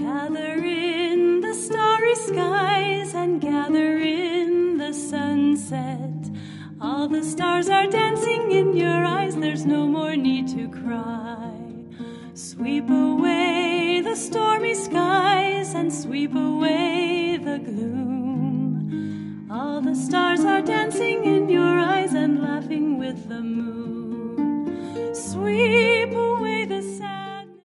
Gather in the starry skies and gather in the sunset. All the stars are dancing in your eyes, there's no more need to cry. Sweep away the stormy skies and sweep away the gloom. All the stars are dancing in your eyes and laughing with the moon. Sweep